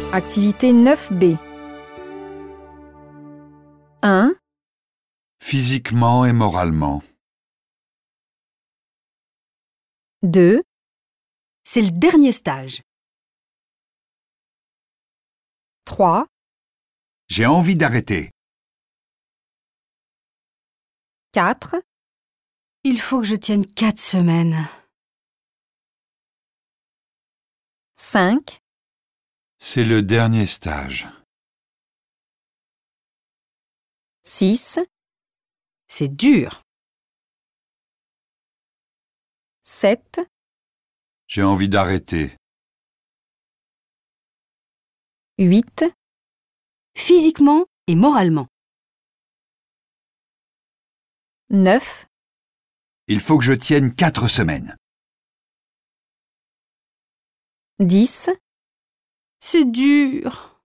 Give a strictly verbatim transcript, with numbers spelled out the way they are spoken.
Activité neuf B. un. Physiquement et moralement. deux. C'est le dernier stage. trois. J'ai envie d'arrêter. quatre. Il faut que je tienne quatre semaines. cinq. C'est le dernier stage. six. C'est dur. sept. J'ai envie d'arrêter. huit. Physiquement et moralement. neuf. Il faut que je tienne quatre semaines. dix. C'est dur.